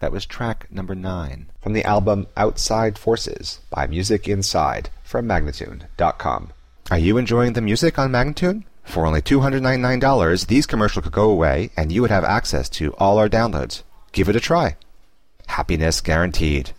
That was track number 9 from the album Outside Forces by Music Inside from Magnatune.com. Are you enjoying the music on Magnatune? For only $299, these commercials could go away and you would have access to all our downloads. Give it a try. Happiness guaranteed.